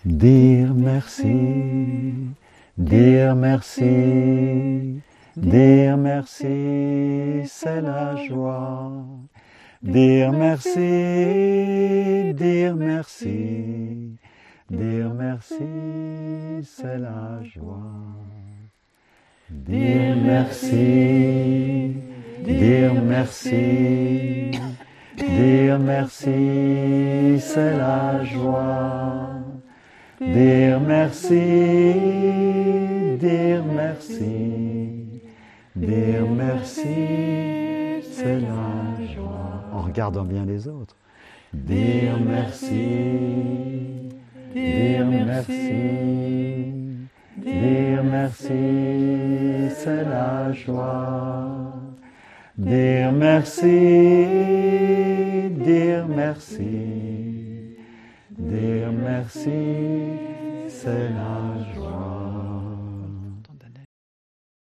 Dire merci, dire merci, dire merci, c'est la joie. Dire merci, dire merci, dire merci, c'est la joie. Dire merci, dire merci, dire merci, c'est la joie. Dire merci, dire merci, dire merci, c'est la joie. En regardant bien les autres. Dire merci, dire merci, dire merci, c'est la joie. Dire merci, dire merci, dire merci, c'est la joie.